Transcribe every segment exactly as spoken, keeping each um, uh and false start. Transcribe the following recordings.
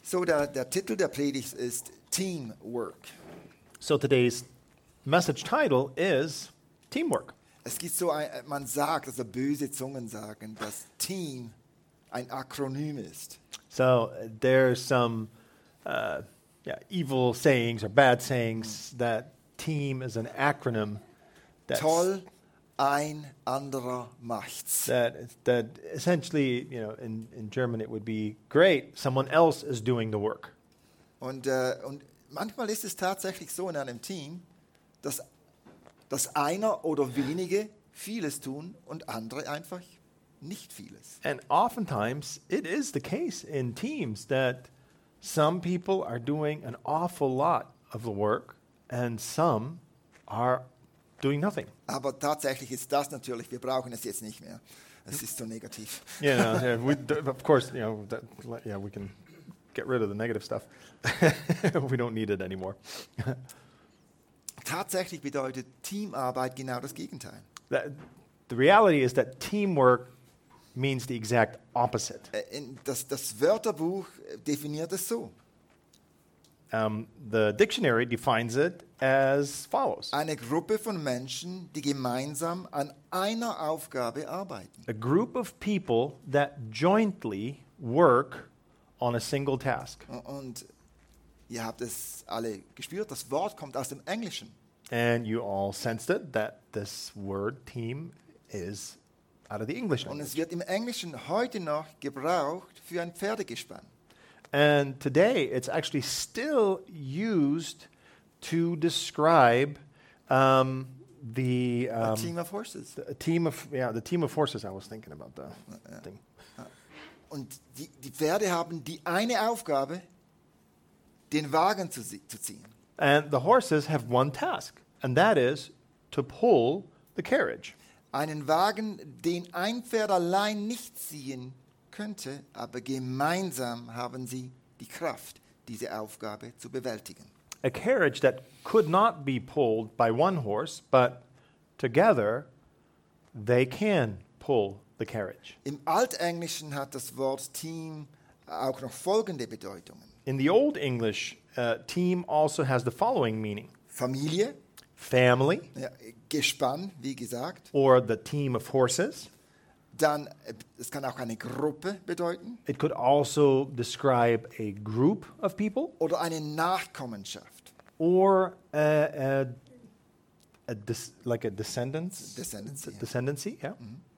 So, der, der Titel der Predigt ist Teamwork. So today's message title is Teamwork. Es gibt so ein, man sagt, also böse Zungen sagen, dass Team ein Akronym ist. So uh, there's some uh, yeah, evil sayings or bad sayings that team is an acronym that's, Toll, ein anderer macht's. that that essentially, you know, in, in German it would be great, someone else is doing the work. Und, äh, und manchmal ist es tatsächlich so in einem Team, dass, dass einer oder wenige vieles tun und andere einfach nicht vieles. And oftentimes it is the case in teams that some people are doing an awful lot of the work and some are doing nothing. Aber tatsächlich ist das natürlich, wir brauchen es jetzt nicht mehr. Es ist so negativ. You know, yeah, we, d- of course, you know, that, yeah, we can get rid of the negative stuff. We don't need it anymore. Tatsächlich bedeutet Teamarbeit genau das Gegenteil. That, the reality is that teamwork means the exact opposite. Äh, in Das, das Wörterbuch definiert es so. Um, the dictionary defines it as follows. Eine Gruppe von Menschen, die gemeinsam an einer Aufgabe arbeiten. A group of people that jointly work on a single task. Und ihr habt es alle gespürt, das Wort kommt aus dem Englischen. And you all sensed it, that this word team is out of the English Und language. es wird im Englischen heute noch gebraucht für ein Pferdegespann. And today it's actually still used to describe um, the, A um, team of horses. the a team of yeah the team of horses. I was thinking about the Ja. thing. Und die, die Pferde haben die eine Aufgabe, den Wagen zu, sie- zu ziehen. And the horses have one task, and that is to pull the carriage. Einen Wagen, den ein Pferd allein nicht ziehen könnte, aber gemeinsam haben sie die Kraft, diese Aufgabe zu bewältigen. A carriage that could not be pulled by one horse, but together they can pull the carriage. Im Altenglischen hat das Wort Team auch noch folgende Bedeutungen. In the Old English, uh, team also has the following meaning: Familie, family, ja, Gespann, wie gesagt. or the team of horses. Dann, äh, es kann auch eine Gruppe bedeuten It could also describe a group of people oder eine Nachkommenschaft. or a, a, a des, like a descendants, Descendancy, ja. descendancy. Yeah.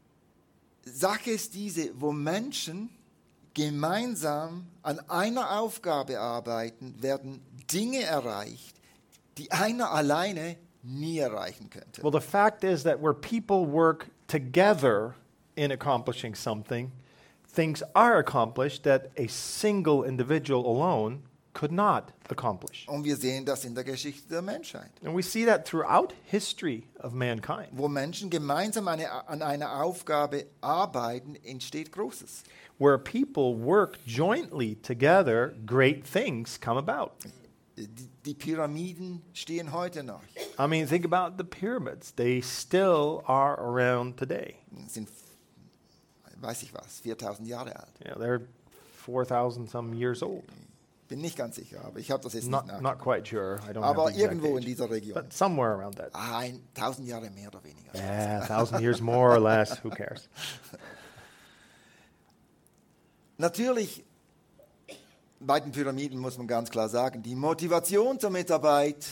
Sache ist diese, wo Menschen gemeinsam an einer Aufgabe arbeiten, werden Dinge erreicht, die einer alleine nie erreichen könnte. Well, the fact is that where people work together in accomplishing something, things are accomplished that a single individual alone could not accomplish. Und wir sehen das in der Geschichte der Menschheit, And we see that throughout history of mankind. wo Menschen gemeinsam eine, an einer Aufgabe arbeiten, entsteht Großes. Where people work jointly together, great things come about. Die, die Pyramiden stehen heute noch, I mean, think about the pyramids. They still are around today. sind, weiß ich was, viertausend Jahre alt. You know, they're four thousand some years old. Bin nicht ganz sicher, aber ich habe das jetzt Not, nicht not nachgeguckt. quite sure. I don't Aber have the exact irgendwo in age. dieser Region. But somewhere around that. Ah, ein, tausend Jahre mehr oder weniger. Yeah, a thousand years more or less, who cares? Natürlich, bei den Pyramiden muss man ganz klar sagen, die Motivation zur Mitarbeit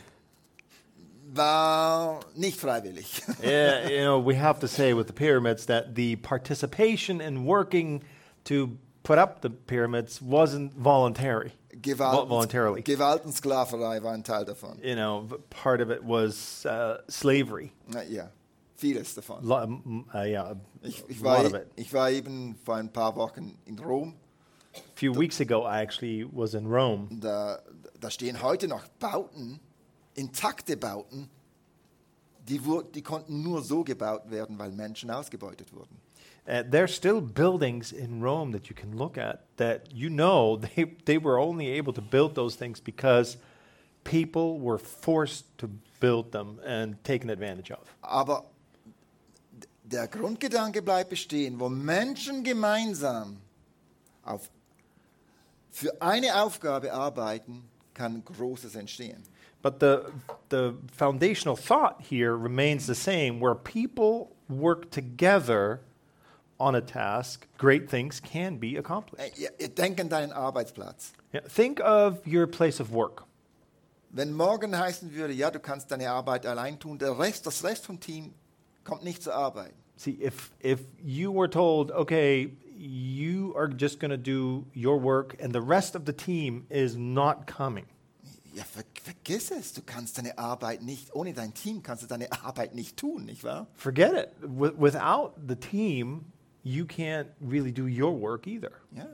war nicht freiwillig. Yeah, you know, we have to say with the pyramids that the participation in working to put up the pyramids wasn't voluntary. Vol- voluntarily. Gewaltensklaverei war ein Teil davon. You know, v- part of it was uh, slavery. Na, ja, vieles davon. Lo- um, uh, yeah, a Ich, ich, lot war, of it. ich war eben vor ein paar Wochen in Rom. A few weeks ago, I actually was in Rome. Da, da stehen heute noch Bauten, intakte Bauten, die, wur- die konnten nur so gebaut werden, weil Menschen ausgebeutet wurden. Uh, there's still buildings in Rome that you can look at that you know they, they were only able to build those things because people were forced to build them and taken advantage of. Aber d- der Grundgedanke bleibt bestehen, wo Menschen gemeinsam auf für eine Aufgabe arbeiten, kann Großes entstehen. But the, the foundational thought here remains the same. Where people work together on a task, great things can be accomplished. Ihr, ihr denkt an deinen Arbeitsplatz. Yeah, think of your place of work. Wenn morgen heißen würde, ja, du kannst deine Arbeit allein tun, der Rest, das Rest vom Team kommt nicht zur Arbeit. See, if, if you were told, okay, you are just going to do your work and the rest of the team is not coming. Ja, ver vergiss es, du kannst deine Arbeit nicht, ohne dein Team kannst du deine Arbeit nicht tun, nicht wahr? Forget it. W- without the team, you can't really do your work either. Ja.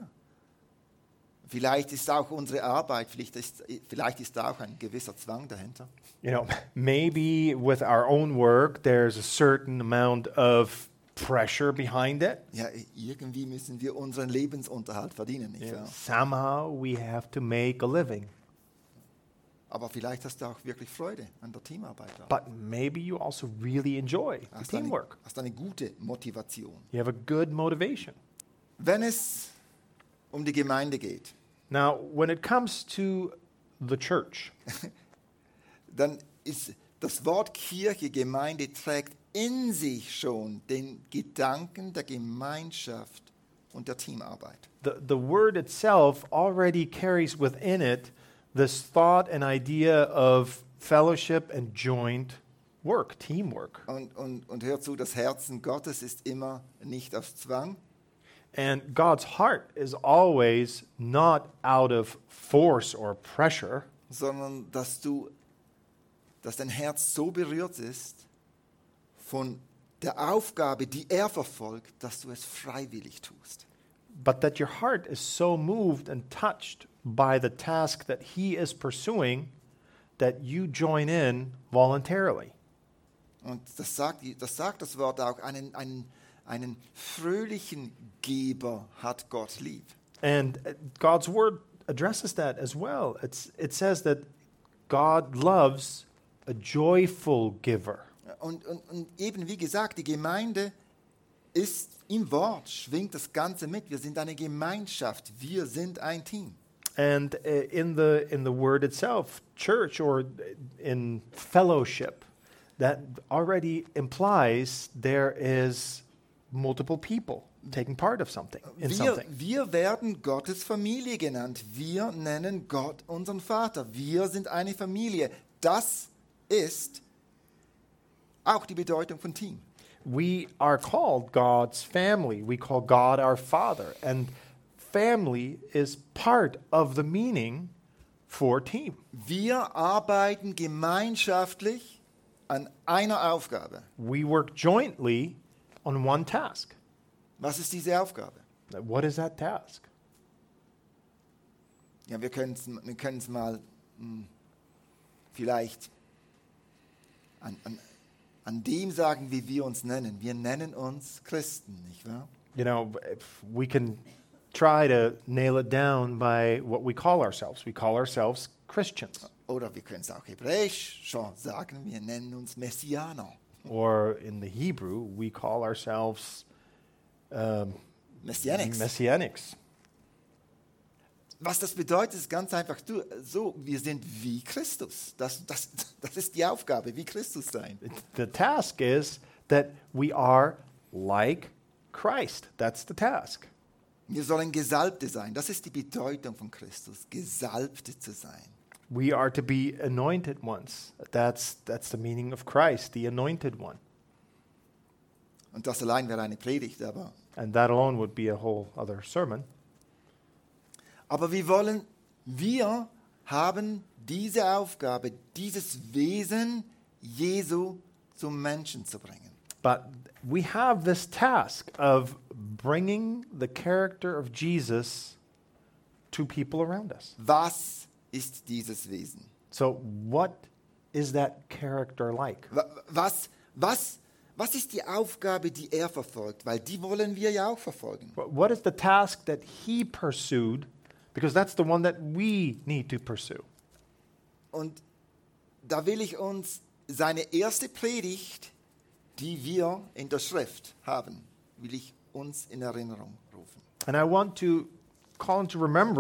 Vielleicht ist auch unsere Arbeit, vielleicht ist, vielleicht ist da auch ein gewisser Zwang dahinter. You know, maybe with our own work, there's a certain amount of pressure behind it. Ja, irgendwie müssen wir unseren Lebensunterhalt verdienen, nicht Yeah. wahr? Somehow we have to make a living. Aber vielleicht hast du auch wirklich Freude an der Teamarbeit. But maybe you also really enjoy the Hast eine, teamwork. hast eine gute Motivation. You have a good motivation. Wenn es um die Gemeinde geht, Now, when it comes to the church, dann ist das Wort Kirche, Gemeinde, trägt in sich schon den Gedanken der Gemeinschaft und der Teamarbeit. the, the word itself already carries within it this thought and idea of fellowship and joint work, teamwork. Und, und, und hör zu, das Herzen Gottes ist immer nicht auf Zwang, And God's heart is always not out of force or pressure, sondern dass du, dass dein Herz so berührt ist von der Aufgabe, die er verfolgt, dass du es freiwillig tust. but that your heart is so moved and touched by the task that He is pursuing that you join in voluntarily. Und das sagt, die- das sagt das Wort auch, einen, einen, einen fröhlichen Geber hat Gott lieb. And uh, God's word addresses that as well. It's, it says that God loves a joyful giver. Und, und, und eben wie gesagt, die Gemeinde ist im Wort, schwingt das Ganze mit. Wir sind eine Gemeinschaft, wir sind ein Team. And uh, in the in the word itself, church or in fellowship, that already implies there is multiple people taking part of something in Wir, something. wir werden Gottes Familie genannt. Wir nennen Gott unseren Vater. Wir sind eine Familie. Das ist auch die Bedeutung von Team. We are called God's family. We call God our Father, and family is part of the meaning for team. Wir arbeiten gemeinschaftlich an einer Aufgabe. We work jointly on one task. Was ist diese Aufgabe? What is that task? Ja, wir können es wir können's mal hm, vielleicht an, an, an dem sagen, wie wir uns nennen. Wir nennen uns Christen, nicht wahr? You know, if we can try to nail it down by what we call ourselves. We call ourselves Christians. Oder wir können es auch hebräisch schon sagen, wir nennen uns Messianer. Or in the Hebrew, we call ourselves um, Messianics. Messianics. Was das bedeutet, ist ganz einfach du, so, wir sind wie Christus. Das, das, das ist die Aufgabe, wie Christus sein. The task is that we are like Christ. That's the task. Wir sollen Gesalbte sein. Das ist die Bedeutung von Christus, Gesalbte zu sein. We are to be anointed ones. That's, that's the meaning of Christ, the anointed one. Und das allein wäre eine Predigt, aber, And that alone would be a whole other sermon. aber wir wollen, wir haben diese Aufgabe, dieses Wesen Jesu zum Menschen zu bringen. But we have this task of bringing the character of Jesus to people around us. Was ist dieses Wesen? So, what is that character like? Wa- Was, was, was ist die Aufgabe, die er verfolgt? Weil die wollen wir ja auch verfolgen. Wh- What is the task that he pursued? Because that's the one that we need to pursue. Und da will ich uns seine erste Predigt, die wir in der Schrift haben, will ich uns in Erinnerung rufen. And I want to call into remembrance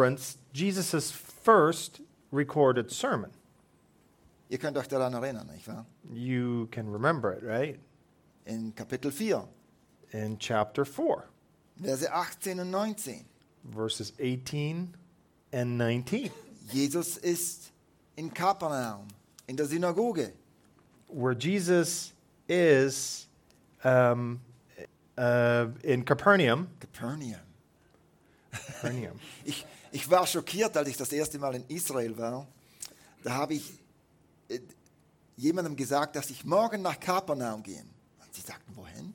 Jesus' first recorded sermon. Ihr könnt euch daran erinnern, nicht wahr? You can remember it, right? In Kapitel vier, In chapter four, Verse achtzehn und neunzehn. verses eighteen and nineteen, Jesus ist in Kapernaum, in der Synagoge. where Jesus is um, uh, in Capernaum. Capernaum. Capernaum. Ich, ich war schockiert, als ich das erste Mal in Israel war. Da habe ich äh, jemandem gesagt, dass ich morgen nach Kapernaum gehe. Und sie sagten, wohin?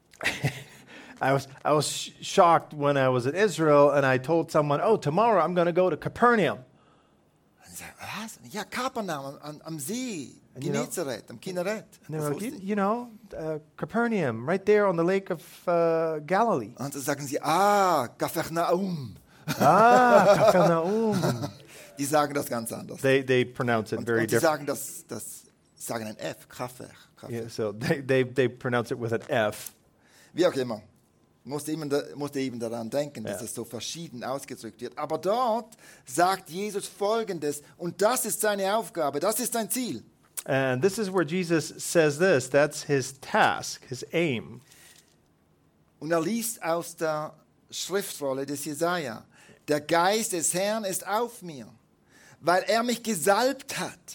I was I was sh- shocked when I was in Israel and I told someone, "Oh, tomorrow I'm going to go to Capernaum." Und sie sagten, was? Ja, Kapernaum, am, am See, And you know- Genezareth, am Kinneret. And they Das were like, wusste you, ich. you know, uh, Capernaum, right there on the lake of uh, Galilee. Und dann sagen sie, ah, Kapernaum. Ah, Capernaum. Die sagen das ganz anders. They they pronounce it Und, very und die different. sagen das, das sagen ein F, Kraftwerk. Kraftwerk. Yeah, so they, they they pronounce it with an F. Wie auch immer. Musste eben, da, musste eben daran denken, dass Ja. es so verschieden ausgedrückt wird. Aber dort sagt Jesus Folgendes, und das ist seine Aufgabe, das ist sein Ziel. And this is where Jesus says this. That's his task, his aim. Und er liest aus der Schriftrolle des Jesaja: Der Geist des Herrn ist auf mir, weil er mich gesalbt hat.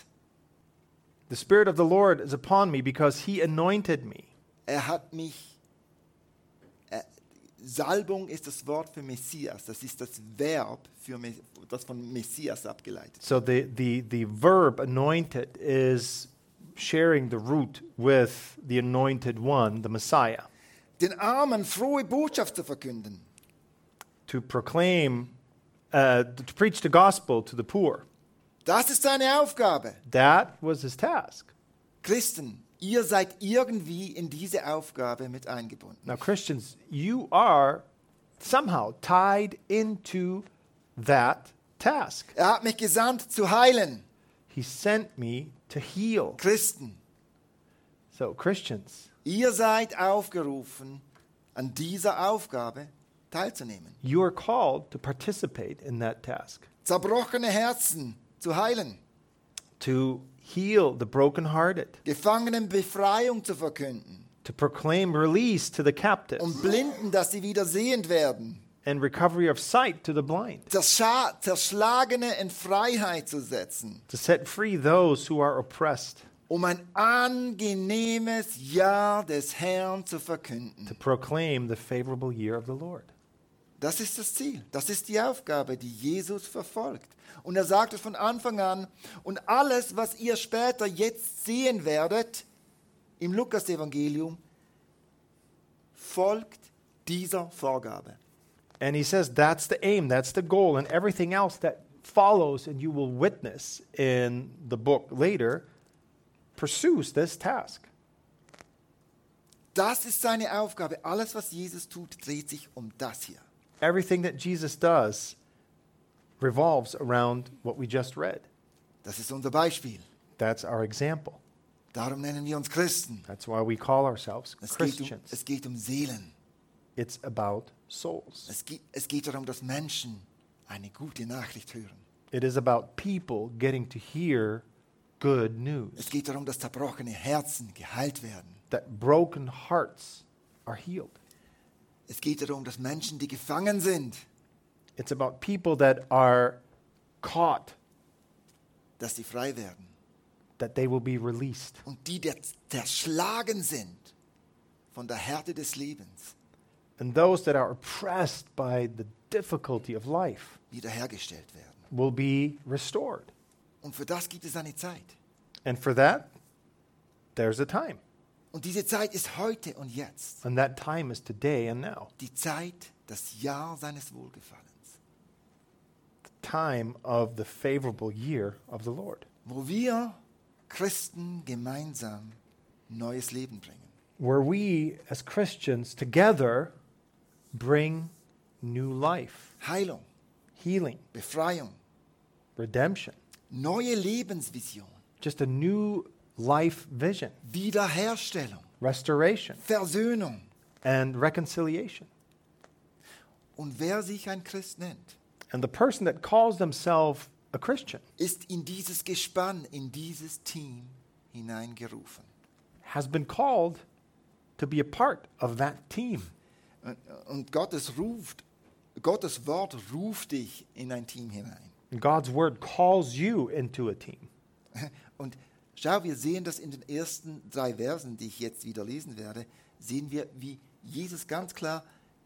The Spirit of the Lord is upon me because he anointed me. Er hat mich, äh, Salbung ist das Wort für Messias, das ist das Verb, für, Me- das von Messias abgeleitet. So the, the, the verb anointed is sharing the root with the anointed one, the Messiah, Den Armen frohe Botschaft zu verkünden. to proclaim, uh, to preach the gospel to the poor. Das ist seine Aufgabe. That was his task. Christen, ihr seid irgendwie in diese Aufgabe mit eingebunden. Now, Christians, you are somehow tied into that task. Er hat mich gesandt zu heilen. He sent me to heal. Christen, So, Christians, ihr seid aufgerufen, an dieser Aufgabe teilzunehmen. you are called to participate in that task, Zerbrochene Herzen zu heilen. to heal the brokenhearted, Gefangenen Befreiung zu verkünden. to proclaim release to the captives, Und Blinden, dass sie wieder sehend werden. and recovery of sight to the blind, Zerscha Zerschlagene in Freiheit zu setzen. to set free those who are oppressed, Um ein angenehmes Jahr des Herrn zu verkünden. to proclaim the favorable year of the Lord. Das ist das Ziel. Das ist die Aufgabe, die Jesus verfolgt. Und er sagt es von Anfang an. Und alles, was ihr später jetzt sehen werdet, im Lukas-Evangelium, folgt dieser Vorgabe. And he says that's the aim, that's the goal, and everything else that follows and you will witness in the book later pursues this task. Das ist seine Aufgabe. Alles, was Jesus tut, dreht sich um das hier. Everything that Jesus does revolves around what we just read. Das ist unser Beispiel. That's our example. Darum nennen wir uns Christen. That's why we call ourselves Es geht um, Christians. es geht um Seelen. It's about souls. Es geht, es geht darum, dass Menschen eine gute Nachricht hören. It is about people getting to hear good news, Es geht darum, dass zerbrochene Herzen geheilt werden. that broken hearts are healed. Es geht darum, dass Menschen, die gefangen sind, It's about people that are caught, dass sie frei werden. that they will be released. Und die, die zerschlagen sind von der Härte des Lebens, And those that are oppressed by the difficulty of life wiederhergestellt werden. will be restored. Und für das gibt es eine Zeit. And for that, there's a time. Und diese Zeit ist heute und jetzt. And that time is today and now. Die Zeit, das Jahr seines Wohlgefallens. The time of the favorable year of the Lord, Wo wir Christen gemeinsam neues Leben bringen. where we as Christians together bring new life, Heilung, healing, Befreiung, redemption, neue Lebensvision, just a new life vision, Wiederherstellung, restoration, Versöhnung. and reconciliation. Und wer sich ein Christ nennt, And the person that calls themselves a Christian ist in dieses Gespann, in dieses Team hineingerufen. has been called to be a part of that team. Und, und Gottes ruft, Gottes Wort ruft dich in ein Team hinein. And God's word calls you into a team. Und schau, wir sehen das in den ersten drei Versen, die ich jetzt wieder lesen werde, sehen wir, wie Jesus ganz klar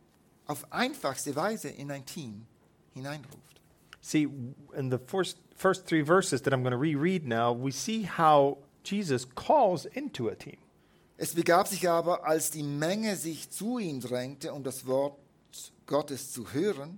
auf einfachste Weise in ein Team hineinruft. See, in the first, first three verses that I'm going to reread now, we see how Jesus calls into a team. Es begab sich aber, als die Menge sich zu ihm drängte, um das Wort Gottes zu hören,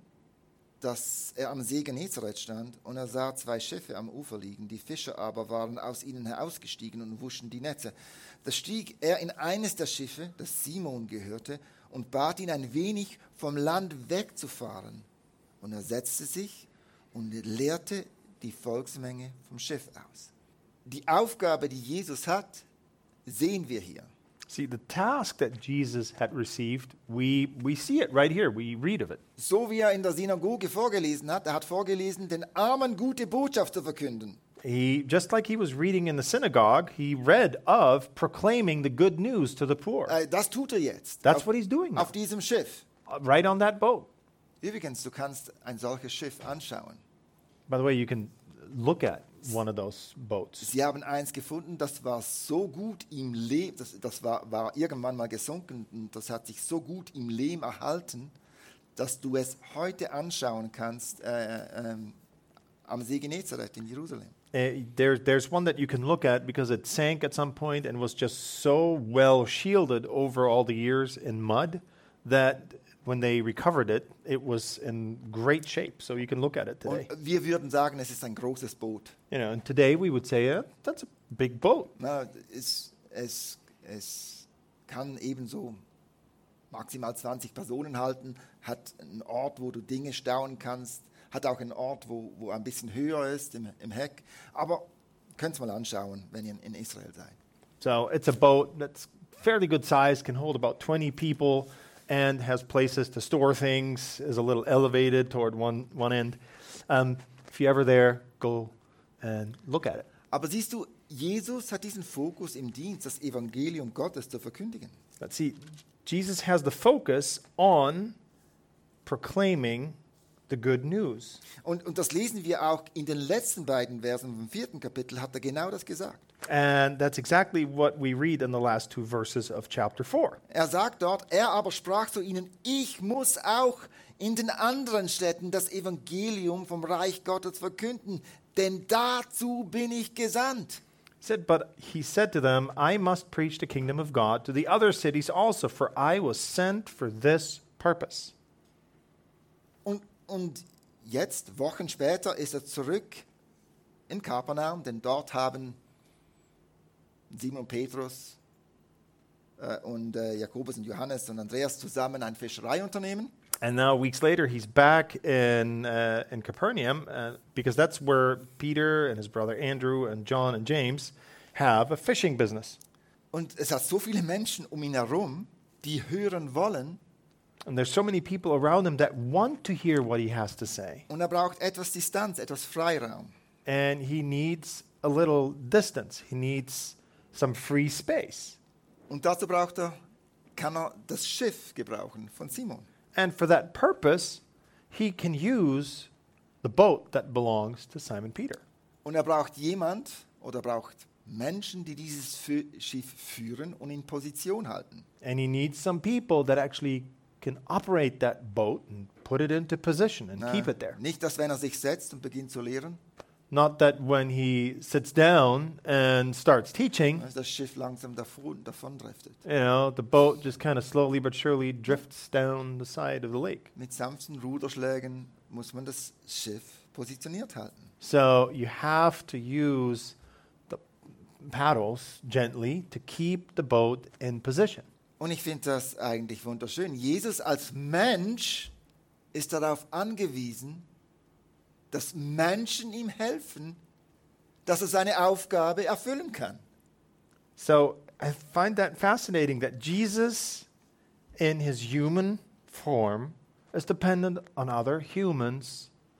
dass er am See Genezareth stand, und er sah zwei Schiffe am Ufer liegen. Die Fischer aber waren aus ihnen herausgestiegen und wuschen die Netze. Da stieg er in eines der Schiffe, das Simon gehörte, und bat ihn ein wenig vom Land wegzufahren. Und er setzte sich und leerte die Volksmenge vom Schiff aus. Die Aufgabe, die Jesus hat, sehen wir hier. See, the task that Jesus had received, we, we see it right here. We read of it. So wie er in der Synagoge vorgelesen hat, er hat vorgelesen, den Armen gute Botschaft zu verkünden. He, just like he was reading in the synagogue, he read of proclaiming the good news to the poor. Äh, Das tut er jetzt. That's auf, what he's doing now, auf diesem Schiff. uh, right on that boat. Übrigens, du kannst ein solches Schiff anschauen. By the way, you can look at one of those boats. Sie haben eins gefunden, das war so gut im Lehm, das, das war, war irgendwann mal gesunken, und das hat sich so gut im Lehm erhalten, dass du es heute anschauen kannst äh, ähm, am See Genezareth in Jerusalem. Uh, there, there's one that you can look at because it sank at some point and was just so well shielded over all the years in mud that when they recovered it, it was in great shape. So you can look at it today. Und wir würden sagen, es ist ein großes Boot. You know, and today we would say, yeah, that's a big boat. Na, es, es, es kann ebenso maximal zwanzig Personen halten, hat einen Ort, wo du Dinge staunen kannst, hat auch einen Ort, wo, wo ein bisschen höher ist im, im Heck. Aber könnt es mal anschauen, wenn ihr in Israel seid. So it's a boat that's fairly good size, can hold about twenty people, and has places to store things, is a little elevated toward one, one end. Um, if you're ever there, go and look at it. Aber siehst du, Jesus hat diesen Fokus im Dienst, das Evangelium Gottes zu verkündigen. But see, Jesus has the focus on proclaiming the good news. Und, und das lesen wir auch in den letzten beiden Versen vom vierten Kapitel, hat er genau das gesagt. And that's exactly what we read in the last two verses of chapter four. Er sagt dort, er aber sprach zu ihnen, ich muss auch in den anderen Städten das Evangelium vom Reich Gottes verkünden, denn dazu bin ich gesandt. He said, but he said to them, I must preach the kingdom of God to the other cities also, for I was sent for this purpose. Und, und jetzt, Wochen später, ist er zurück in Kapernaum, denn dort haben Simon Petrus äh, und äh, Jakobus und Johannes und Andreas zusammen ein Fischereiunternehmen. And now weeks later, he's back in uh, in Capernaum uh, because that's where Peter and his brother Andrew and John and James have a fishing business. Und es hat so viele Menschen um ihn herum, die hören wollen. And there's so many people around him that want to hear what he has to say. Und er braucht etwas Distanz, etwas Freiraum. And he needs a little distance. He needs some free space. Und dazu braucht er, kann er das Schiff gebrauchen von Simon. And for that purpose, he can use the boat that belongs to Simon Peter. Und er braucht jemand oder braucht Menschen, die dieses Fü- Schiff führen und in Position halten. And he needs some people that actually can operate that boat and put it into position and Na, keep it there. Nicht, dass wenn er sich setzt und beginnt zu lehren, Not that when he sits down and starts teaching, dass das Schiff langsam davon, davon driftet. you know, the boat just kind of slowly but surely drifts down the side of the lake. Mit sanften Ruderschlägen muss man das Schiff positioniert halten. So you have to use the paddles gently to keep the boat in position. Und ich finde das eigentlich wunderschön. Jesus als Mensch ist darauf angewiesen, dass Menschen ihm helfen, dass er seine Aufgabe erfüllen kann. So I find that fascinating that Jesus, in his human form, is dependent on other humans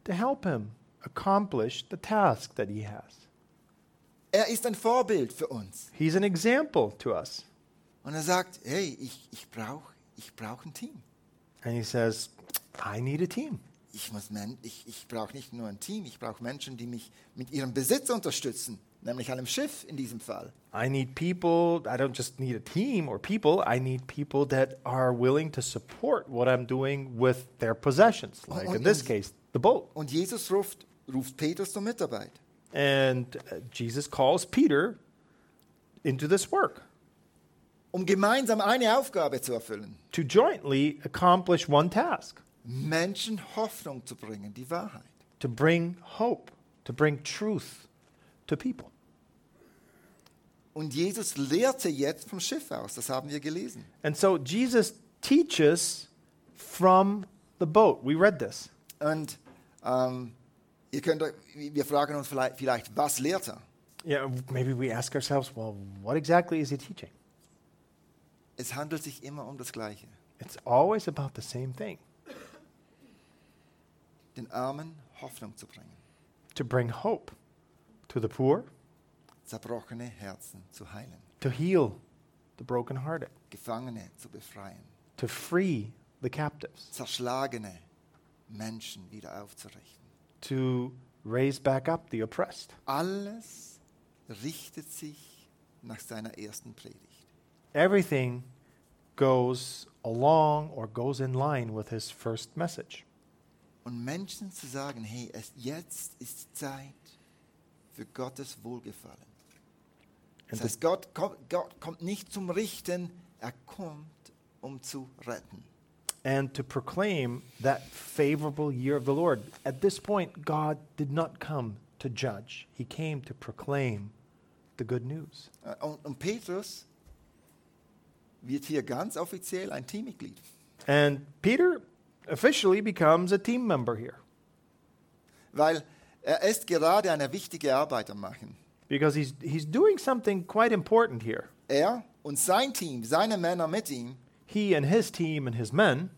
to help him accomplish the task that he has. Er ist ein Vorbild für uns. He's an example to us. Und er sagt, hey, ich, ich brauche ich brauch ein Team. And he says, I need a team. Ich, muss men- ich, ich brauche nicht nur ein Team, ich brauche Menschen, die mich mit ihrem Besitz unterstützen, nämlich einem Schiff in diesem Fall. I need people, I don't just need a team or people, I need people that are willing to support what I'm doing with their possessions, like in this case, the boat. Und Jesus ruft, ruft Petrus zur Mitarbeit. And uh, Jesus calls Peter into this work Um gemeinsam eine Aufgabe zu erfüllen. to jointly accomplish one task, Menschen Hoffnung zu bringen, die Wahrheit. to bring hope, to bring truth to people. Und Jesus lehrte jetzt vom Schiff aus, das haben wir gelesen. And so Jesus teaches from the boat. We read this. Und ähm, ihr könnt, euch- wir fragen uns vielleicht, vielleicht, was lehrt er? Yeah, maybe we ask ourselves, well, what exactly is he teaching? Es handelt sich immer um das Gleiche. It's always about the same thing, Den Armen Hoffnung zu bringen, to bring hope to the poor, zerbrochene Herzen zu heilen, to heal the brokenhearted, Gefangene zu befreien, to free the captives, zerschlagene Menschen wieder aufzurichten. to raise back up the oppressed. Alles richtet sich nach seiner ersten Predigt. Everything goes along or goes in line with his first message. Und Menschen zu sagen, hey, es, jetzt ist Zeit für Gottes Wohlgefallen. Das And heißt, Gott, kommt- Gott kommt nicht zum Richten, er kommt, um zu retten. and to proclaim that favorable year of the Lord. At this point, God did not come to judge. He came to proclaim the good news. Äh, Und, und Petrus wird hier ganz offiziell ein Teammitglied. And Peter officially becomes a team member here Weil er ist gerade eine wichtige Arbeit am Machen. because he's, he's doing something quite important here. Er und sein Team, seine Männer mit ihm, He and his team and his men,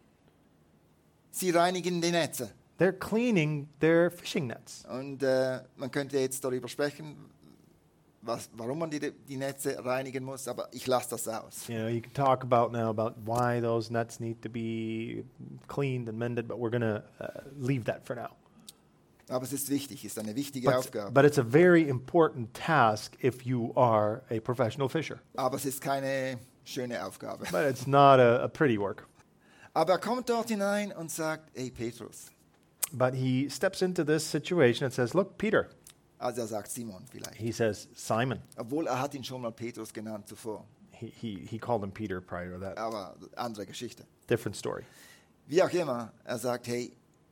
sie reinigen die Netze. they're cleaning their fishing nets. Und äh, man könnte jetzt darüber sprechen, was, warum man die, die Netze reinigen muss, aber ich lasse das aus. You know, you can talk about now about why those nets need to be cleaned and mended, but we're going to uh, leave that for now. Aber es ist wichtig, ist eine wichtige But, Aufgabe. but it's a very important task if you are a professional fisher. Aber es ist keine schöne Aufgabe. But it's not a, a pretty work. Aber er kommt dort hinein und sagt, hey Petrus. But he steps into this situation and says, look, Peter. Also er sagt Simon vielleicht. He says, Simon. Obwohl er hat ihn schon mal Petrus genannt zuvor. He, he, he called him Peter prior to that. Aber andere Geschichte. Different story. Wie auch immer, er sagt, hey,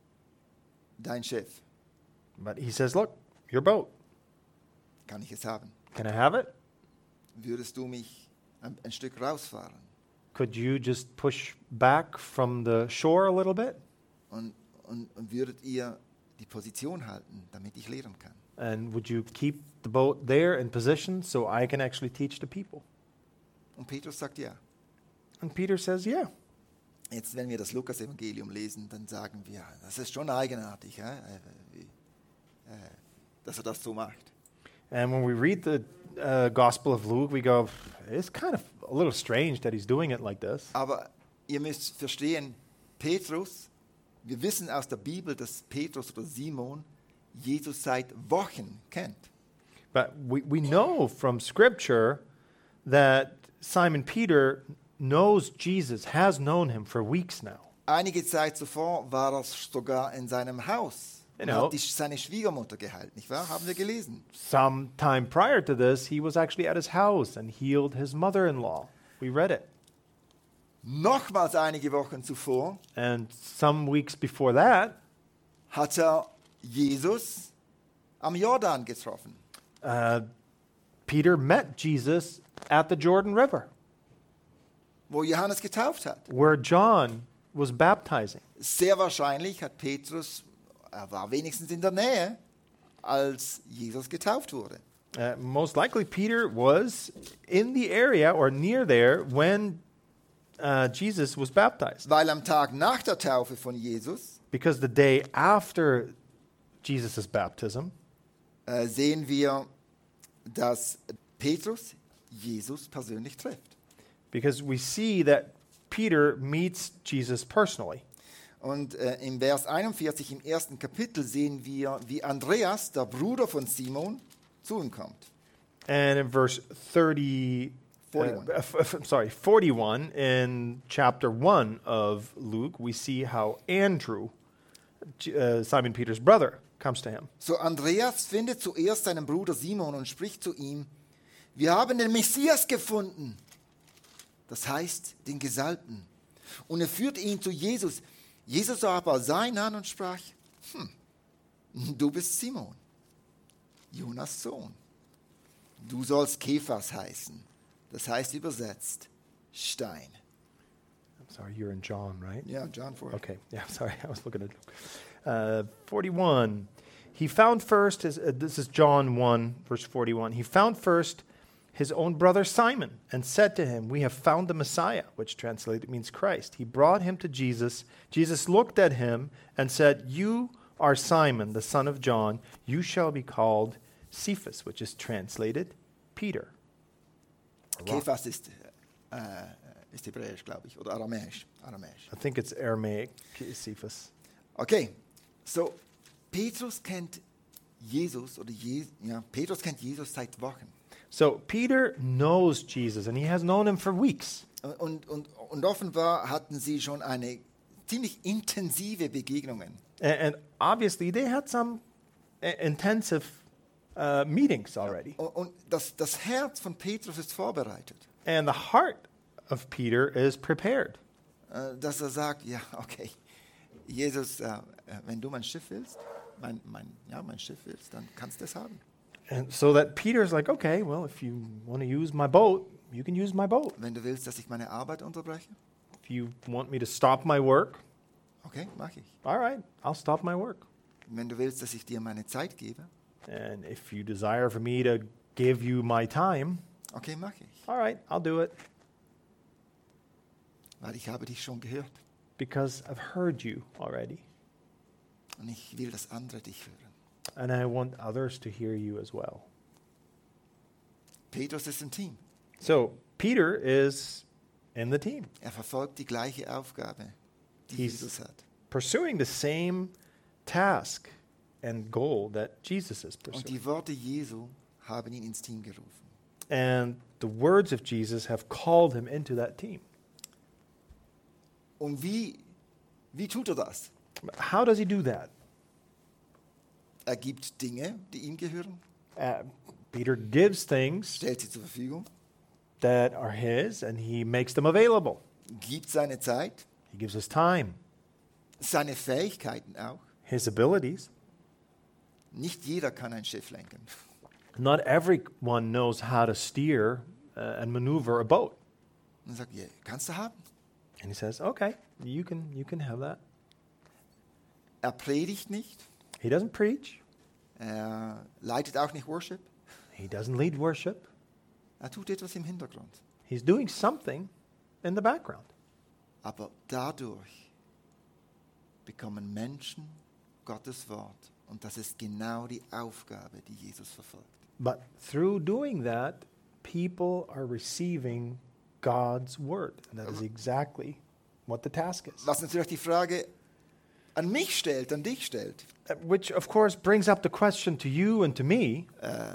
dein Schiff, But he says, look, your boat. kann ich es haben? Can I have it? Würdest du mich ein, ein Stück rausfahren? Could you just push back from the shore a little bit? Und, und, und würdet ihr die Position halten, damit ich lehren kann? And would you keep the boat there in position so I can actually teach the people? Und Petrus sagt ja. And Peter says, yeah. Jetzt, wenn wir das Lukas-Evangelium lesen, dann sagen wir, das ist schon eigenartig, ja? äh, wie, äh, dass er das so macht. And when we read the uh, Gospel of Luke, we go, it's kind of a little strange that he's doing it like this. Aber ihr müsst verstehen, Petrus, wir wissen aus der Bibel, dass Petrus oder Simon Jesus seit Wochen kennt. But we, we know from Scripture that Simon Peter knows Jesus, has known him for weeks now. Einige Zeit zuvor war er sogar in seinem Haus und Genau. hat die, seine Schwiegermutter geheilt, nicht wahr? Haben wir gelesen. Some time prior to this, he was actually at his house and healed his mother-in-law. We read it. Nochmals einige Wochen zuvor And some weeks before that, hat er Jesus am Jordan getroffen. uh, Peter met Jesus at the Jordan River, Wo Johannes getauft hat. where John was baptizing. Sehr wahrscheinlich hat Petrus, er war wenigstens in der Nähe, als Jesus getauft wurde. Uh, most likely, Peter was in the area or near there when uh, Jesus was baptized. Weil am Tag nach der Taufe von Jesus Because the day after Jesus' baptism, äh, sehen wir, dass Petrus Jesus persönlich trifft. because we see that Peter meets Jesus personally. Und äh, im Vers einundvierzig im ersten Kapitel sehen wir, wie Andreas, der Bruder von Simon, zu ihm kommt. And in verse thirty, forty-one. Uh, f- f- sorry, forty-one in chapter one of Luke, we see how Andrew, J- uh, Simon Peter's brother, comes to him. So Andreas findet zuerst seinen Bruder Simon und spricht zu ihm, wir haben den Messias gefunden, das heißt den Gesalbten. Und er führt ihn zu Jesus. Jesus aber sah ihn an und sprach, hm, du bist Simon, Jonas Sohn. Du sollst Kephas heißen, das heißt übersetzt Stein. I'm sorry, you're in John, right? Ja, John four. Okay, yeah, sorry, I was looking at Luke. Uh, forty-one. He found first, his, uh, this is John one, verse forty-one. He found first his own brother Simon and said to him, we have found the Messiah, which translated means Christ. He brought him to Jesus. Jesus looked at him and said, you are Simon, the son of John. You shall be called Cephas, which is translated Peter. Kephas ist, äh, ist hebräisch, glaube ich, oder aramäisch. aramäisch. I think it's Aramaic, Cephas. Okay, so Petrus kennt Jesus, oder Je ja, Petrus kennt Jesus seit Wochen. So Peter knows Jesus, and he has known him for weeks. Und, und, und offenbar hatten sie schon eine ziemlich intensive Begegnungen. And, and obviously, they had some uh, intensive uh, meetings already. Und, und das, das Herz von Petrus ist vorbereitet. And the heart of Peter is prepared. Äh, dass er sagt, ja, okay, Jesus, äh, wenn du mein Schiff willst, mein, mein, ja, mein Schiff willst, dann kannst du es haben. And so that Peter's like, okay, well, if you want to use my boat, you can use my boat. Wenn du willst, dass ich meine Arbeit unterbreche, If you want me to stop my work, okay, mache ich. all right, I'll stop my work. Wenn du willst, dass ich dir meine Zeit gebe, And if you desire for me to give you my time, okay, mache ich. all right, I'll do it Weil ich habe dich schon gehört. because I've heard you already. Und ich will, dass andere dich hören. And I want others to hear you as well. Petrus ist ein Team. So Peter is in the team, Er verfolgt die gleiche Aufgabe, die He's- Jesus hat. pursuing the same task and goal that Jesus is Und pursuing. die Worte Jesu haben ihn ins Team gerufen. And the words of Jesus have called him into that team. Und wie, wie tut er das? How does he do that? Er gibt Dinge, die ihm gehören, Uh, Peter gives things stellt sie zur Verfügung, that are his, and he makes them available. gibt seine Zeit, He gives us time, seine Fähigkeiten auch. his abilities. Nicht jeder kann ein Schiff lenken. Not everyone knows how to steer uh, and maneuver a boat. Und er sagt, ja, kannst du haben. And he says, okay, you can, you can have that. Er predigt nicht, He doesn't preach. er leitet auch nicht Worship. He doesn't lead worship. Er tut etwas im Hintergrund. He's doing something in the background. Aber dadurch bekommen Menschen Gottes Wort. Und das ist genau die Aufgabe, die Jesus verfolgt. But through doing that, people are receiving God's word. And that is exactly what the task is. Was natürlich die Frage an mich stellt, an dich stellt. Uh, Which, of course, brings up the question to you and to me,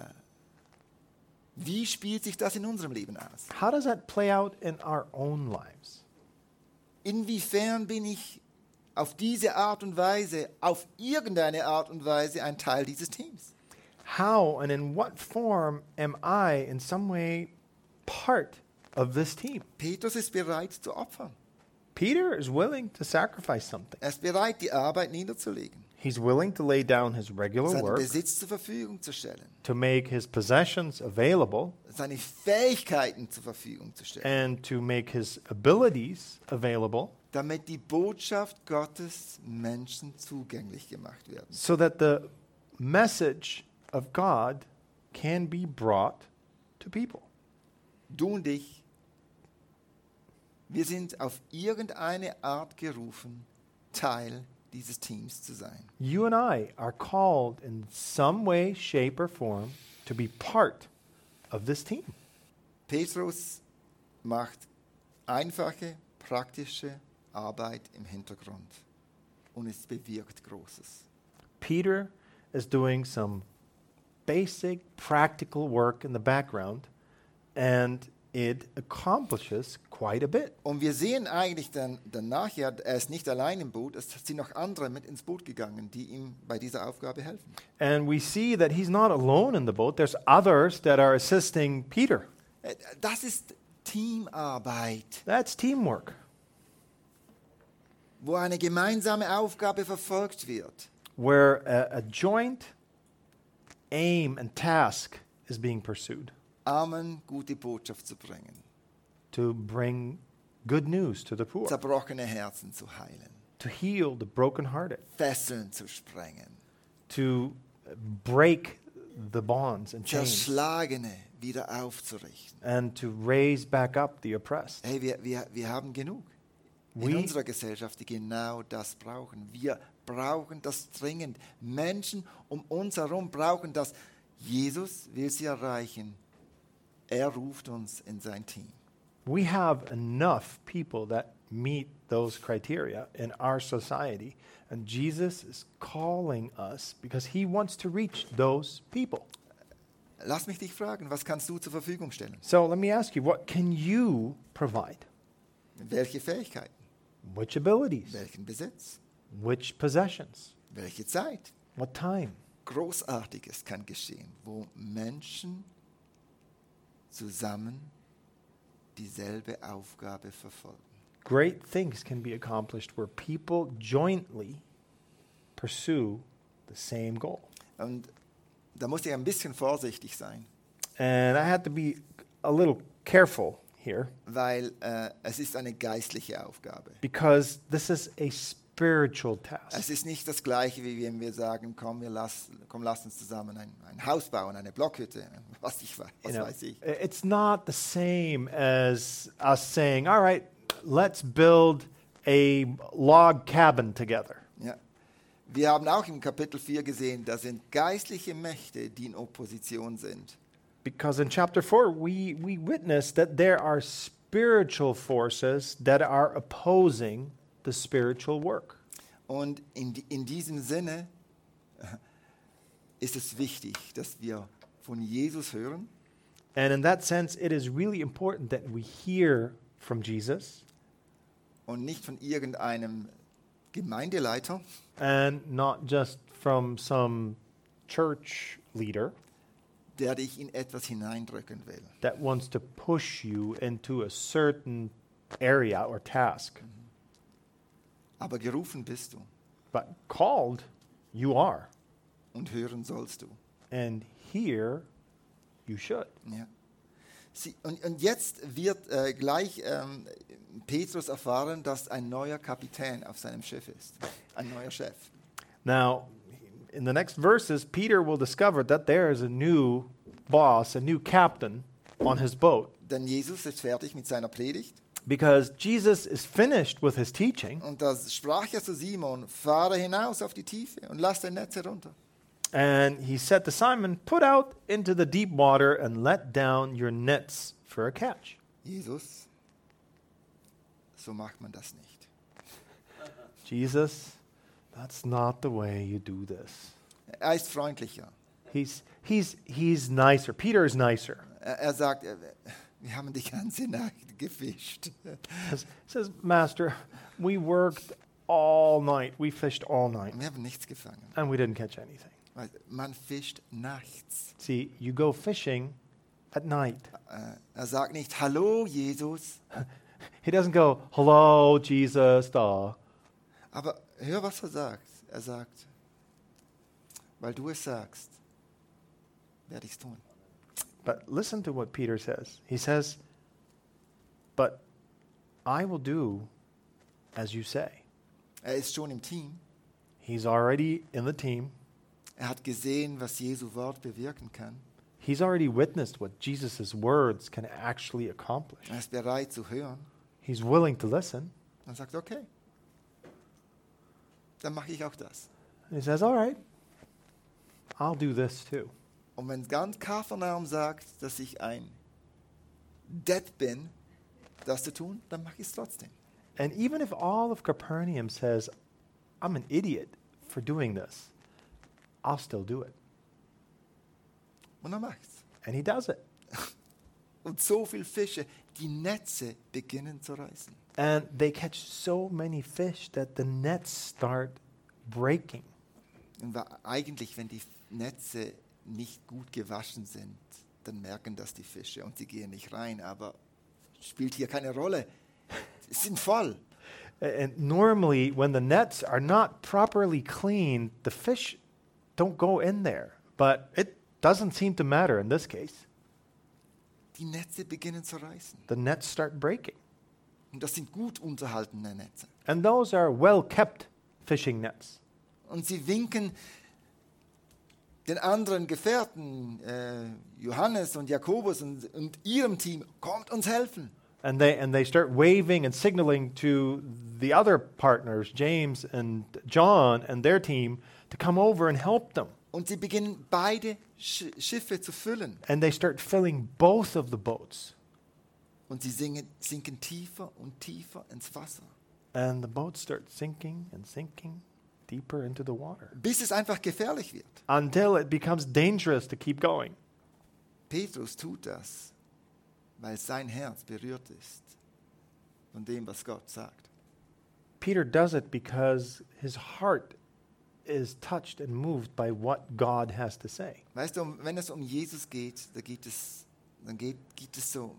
Wie spielt sich das in unserem Leben aus? how does that play out in our own lives? Inwiefern bin ich auf diese Art und Weise, auf irgendeine Art und Weise ein Teil dieses Teams? How and in what form am I in some way part of this team? Petrus ist bereit zu opfern. Peter is willing to sacrifice something. Er ist bereit, die Arbeit niederzulegen, He's willing to lay down his regular seinen work, Besitz zur Verfügung zu stellen, to make his possessions available, seine Fähigkeiten zur Verfügung zu stellen, and to make his abilities available, damit die Botschaft Gottes Menschen zugänglich gemacht werden. so that the message of God can be brought to people. Du und ich, wir sind auf irgendeine Art gerufen, Teil dieses Teams zu sein. You and I are called in some way, shape, or form to be part of this team. Petrus macht einfache, praktische Arbeit im Hintergrund und es bewirkt Großes. Peter is doing some basic, practical work in the background, and it accomplishes quite a bit. Und wir sehen eigentlich dann danach, ja, er ist nicht allein im Boot, es sind noch andere mit ins Boot gegangen, die ihm bei dieser Aufgabe helfen. And we see that he's not alone in the boat. There's others that are assisting Peter. Äh, Das ist Teamarbeit, That's teamwork, wo eine gemeinsame Aufgabe verfolgt wird. where a, a joint aim and task is being pursued Armen gute Botschaft zu bringen, to bring good news to the poor, zerbrochene Herzen zu heilen, to heal the brokenhearted, Fesseln zu sprengen, to break the bonds and chains, Zerschlagene wieder aufzurichten. and to raise back up the oppressed. Hey, wir, wir, wir haben genug in We- unserer Gesellschaft, die genau das brauchen. Wir brauchen das dringend. Menschen um uns herum brauchen das. Jesus will sie erreichen. Er ruft uns in sein Team. We have enough people that meet those criteria in our society, and Jesus is calling us because he wants to reach those people. Lass mich dich fragen, was kannst du zur Verfügung stellen? So let me ask you, what can you provide? Welche Fähigkeiten? Which abilities? Welchen Besitz? Which possessions? Welche Zeit? What time? Großartiges kann geschehen, wo Menschen zusammen dieselbe Aufgabe verfolgen. Great things can be accomplished where people jointly pursue the same goal. Und da muss ich ein bisschen vorsichtig sein, And I had to be a little careful here weil äh, es ist eine geistliche Aufgabe. because this is a spiritual task. Es ist nicht das Gleiche, wie wenn wir sagen, komm, wir lass, komm lass uns zusammen ein, ein Haus bauen, eine Blockhütte, was, ich, weiß- You was know, weiß ich. i- it's not the same as us saying, all right, let's build a log cabin together. Ja. Wir haben auch im Kapitel vier gesehen, da sind geistliche Mächte, die in Opposition sind. Because in chapter four, we, we witness that there are spiritual forces that are opposing the spiritual work. Und in, di- in diesem Sinne ist es wichtig, dass wir von Jesus hören And in that sense, it is really important that we hear from Jesus und nicht von irgendeinem Gemeindeleiter, and not just from some church leader der dich in etwas hineindrücken will. that wants to push you into a certain area or task. Aber gerufen bist du But called, you are. und hören sollst du. And here, you should. Ja. Sie, und, und jetzt wird äh, gleich ähm, Petrus erfahren, dass ein neuer Kapitän auf seinem Schiff ist. Ein neuer Chef. Now, in the next verses, Peter will discover that there is a new boss, a new captain on his boat. Denn Jesus ist fertig mit seiner Predigt. Because Jesus is finished with his teaching, Und da sprach er zu Simon, fahre hinaus auf die Tiefe und lass dein Netz herunter. and he said to Simon, put out into the deep water and let down your nets for a catch. Jesus, so macht man das nicht. Jesus, that's not the way you do this. Er ist freundlicher. He's, he's, he's nicer. Peter is nicer. Er, er sagt, äh, wir haben die ganze Nacht gefischt. He says, Master, we worked all night. We fished all night, Wir haben nichts gefangen. and we didn't catch anything. Weil man fischt nachts. See, you go fishing at night. Äh, Er sagt nicht, hallo Jesus. He doesn't go, hello, Jesus, da. Aber hör, was er sagt. Er sagt, weil du es sagst, werde ich es tun. But listen to what Peter says. He says, but I will do as you say. Er ist schon im Team. He's already in the team. Er hat gesehen, was Jesu Wort bewirken kann. He's already witnessed what Jesus' words can actually accomplish. Er ist bereit zu hören. He's willing to listen. Dann sagt er, okay, dann mache ich auch das. And he says, all right, I'll do this too. Und wenn ganz Kapernaum sagt, dass ich ein Dead bin, das zu tun, dann mache ich es trotzdem. And even if all of Capernaum says, I'm an idiot for doing this, I'll still do it. Und er macht's. And he does it. Und so viele Fische, die Netze beginnen zu reißen. And they catch so many fish that the nets start breaking. Und wa- eigentlich, wenn die Netze nicht gut gewaschen sind, dann merken das die Fische und sie gehen nicht rein. Aber spielt hier keine Rolle. Sie sind voll. And normally, when the nets are not properly cleaned, the fish don't go in there. But it doesn't seem to matter in this case. Die Netze beginnen zu reißen. The nets start breaking. Und das sind gut unterhaltene Netze. And those are well-kept fishing nets. Und sie winken den anderen Gefährten, äh, Johannes und Jakobus und, und ihrem Team, kommt uns helfen. And they and they start waving and signaling to the other partners, James and John and their team, to come over and help them. Und sie beginnen beide Sch- Schiffe zu füllen. And they start filling both of the boats. Und sie singen, sinken tiefer und tiefer ins Wasser. And the boats start sinking and sinking deeper into the water Bis es einfach gefährlich wird. until it becomes dangerous to keep going. Petrus tut das, weil sein Herz berührt ist von dem, was Gott sagt. Peter does it because his heart is touched and moved by what God has to say. Weißt du, wenn es um Jesus geht, da gibt es, dann geht, gibt es so,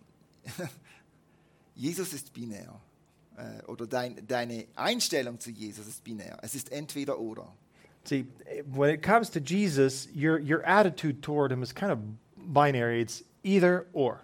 Jesus ist binär. Äh, oder dein, deine Einstellung zu Jesus ist binär. Es ist entweder oder. See, when it comes to Jesus, your your attitude toward him is kind of binary. It's either or.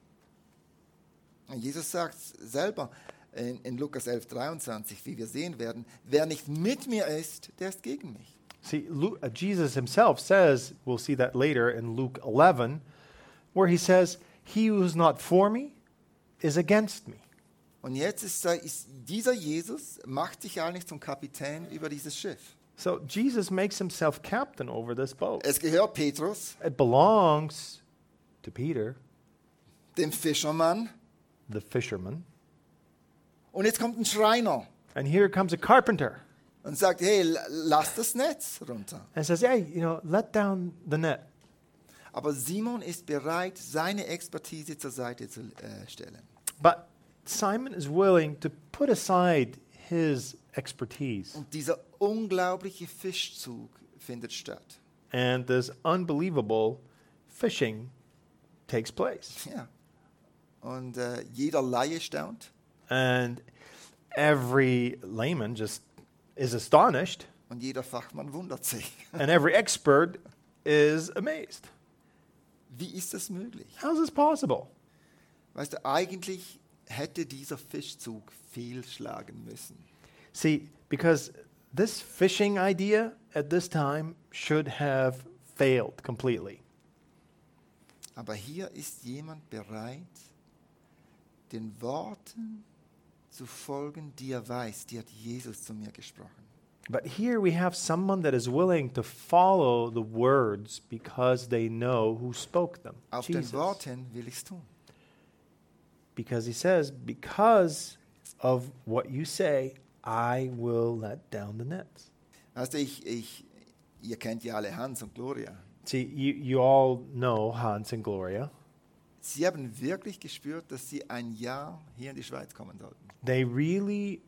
Und Jesus sagt selber in, in Lukas elf dreiundzwanzig, wie wir sehen werden, wer nicht mit mir ist, der ist gegen mich. See, Lu- uh, Jesus himself says, we'll see that later in Luke eleven, where he says, he who is not for me is against me. Und jetzt ist, ist dieser Jesus, macht sich eigentlich zum Kapitän über dieses Schiff. So Jesus makes himself captain over this boat. Es gehört Petrus, It belongs to Peter, dem Fischermann, the fisherman. und jetzt kommt ein Schreiner And here comes a carpenter und sagt, hey, l- lass das Netz runter. and says, hey, you know, let down the net. Aber Simon ist bereit, seine Expertise zur Seite zu äh, stellen. But Simon is willing to put aside his expertise. Und dieser unglaubliche Fischzug findet statt. And this unbelievable fishing takes place. Ja. Und äh, jeder Laie staunt And every layman just is astonished, und jeder Fachmann wundert sich. and every expert is amazed. Wie ist das möglich? How is this possible? Weißt du, eigentlich hätte dieser Fischzug fehlschlagen müssen. See, because this fishing idea at this time should have failed completely. Aber hier ist jemand bereit, den Worten zu folgen, die er weiß, die hat Jesus zu mir gesprochen. But here we have someone that is willing to follow the words because they know who spoke them. Auf Jesus. den Worten will ich es tun. Because he says, because of what you say, I will let down the nets. Weißt du, ich, ich, ihr kennt ja alle Hans und Gloria. See, you, you all know Hans and Gloria. Sie haben wirklich gespürt, dass sie ein Jahr hier in die Schweiz kommen sollten. They really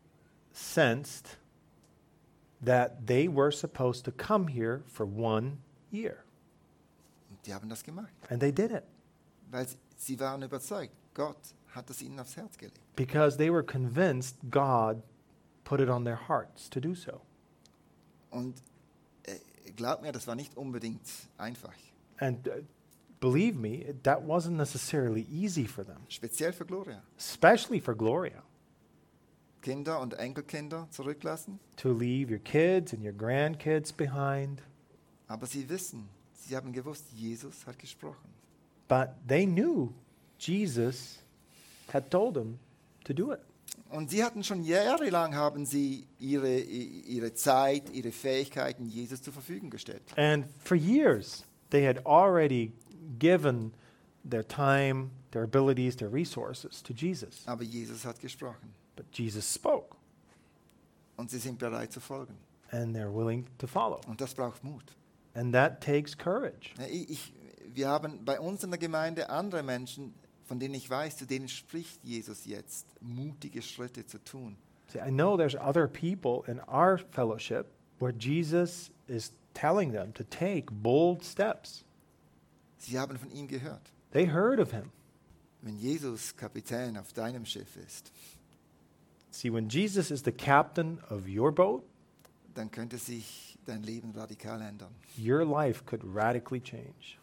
sensed that they were supposed to come here for one year. Und die haben das gemacht, And they did it weil sie, sie waren überzeugt, Gott hat es ihnen aufs Herz gelegt. because they were convinced God put it on their hearts to do so. Und äh, glaub mir, das war nicht unbedingt einfach. And uh, believe me, it- that wasn't necessarily easy for them, Speziell für Gloria. especially for Gloria. Kinder und Enkelkinder zurücklassen. To leave your kids and your grandkids behind. Aber sie wissen, sie haben gewusst, Jesus hat gesprochen. But they knew Jesus had told them to do it. Und sie hatten schon jahrelang haben sie ihre, ihre Zeit, ihre Fähigkeiten Jesus zur Verfügung gestellt. And for years, they had already given their time, their abilities, their resources to Jesus. Aber Jesus hat gesprochen But Jesus spoke, und sie sind bereit zu folgen. and they're willing to follow. Und das braucht Mut. And that takes courage. Ja, Ich, ich, wir haben bei uns in der Gemeinde andere Menschen, von denen ich weiß, zu denen spricht Jesus jetzt, mutige Schritte zu tun. See, I know there's other people in our fellowship where Jesus is telling them to take bold steps. Sie haben von ihm gehört. They heard of him. Wenn Jesus Kapitän auf deinem Schiff ist, See, when Jesus is the captain of your boat, dann könnte sich dein Leben radikal ändern. your life could radically change.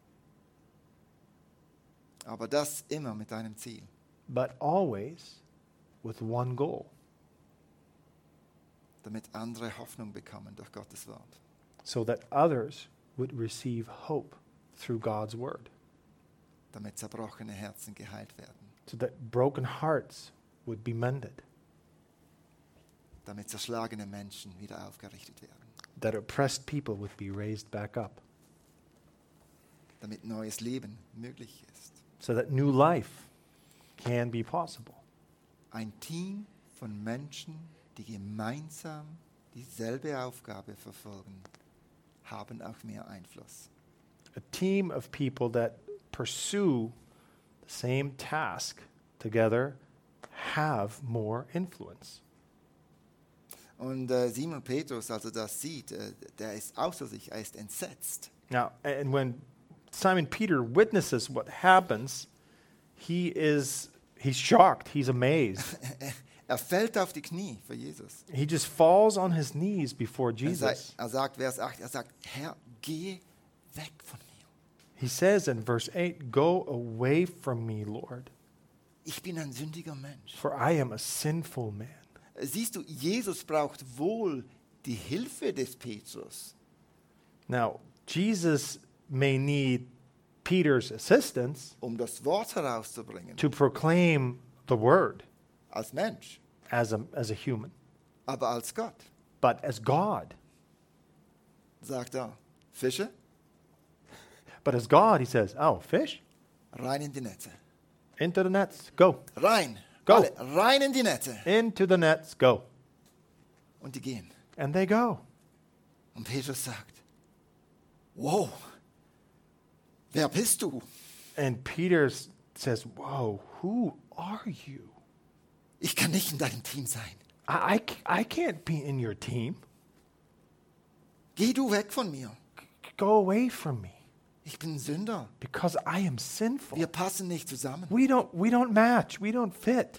Aber das immer mit einem Ziel. But always with one goal, Damit andere Hoffnung bekommen durch Gottes Wort. so that others would receive hope through God's word, Damit zerbrochene Herzen geheilt werden. so that broken hearts would be mended, Damit zerschlagene Menschen wieder aufgerichtet werden. that oppressed people would be raised back up, Damit neues Leben möglich ist. so that new life can be possible. Ein Team von Menschen, die gemeinsam dieselbe Aufgabe verfolgen, haben auch mehr Einfluss. A team of people that pursue the same task together have more influence. Und äh, Simon Petrus, als er das sieht, äh, der ist außer sich, er ist entsetzt. Now, and when Simon Peter witnesses what happens, he is he's shocked, he's amazed. Er fällt auf die Knie für Jesus. He just falls on his knees before Er, Jesus. sagt, er sagt, Vers acht, er sagt, Herr, geh weg von mir. He says in verse eight, "Go away from me, Lord, Ich bin ein sündiger Mensch. for I am a sinful man." Siehst du, Jesus braucht wohl die Hilfe des Petrus. Now, Jesus may need Peter's assistance Um das Wort herauszubringen, to proclaim the word als Mensch, as a, as a human. aber als Gott, But as God, sagt er, Fische, but as God, he says, "Oh, fish, rein in die Netze. into the nets, go. Rein, Go. alle, rein in die Netze. Into the nets, go." Und die gehen. And they go. Und Petrus sagt, wow, wer bist du? And Peter s- says, "Whoa, who are you? Ich kann nicht in deinem Team sein. I, I, c- I can't be in your team. Geh du weg von mir. Go away from me, Ich bin Sünder. because I am sinful. Wir passen nicht zusammen. We don't, we don't match. We don't fit."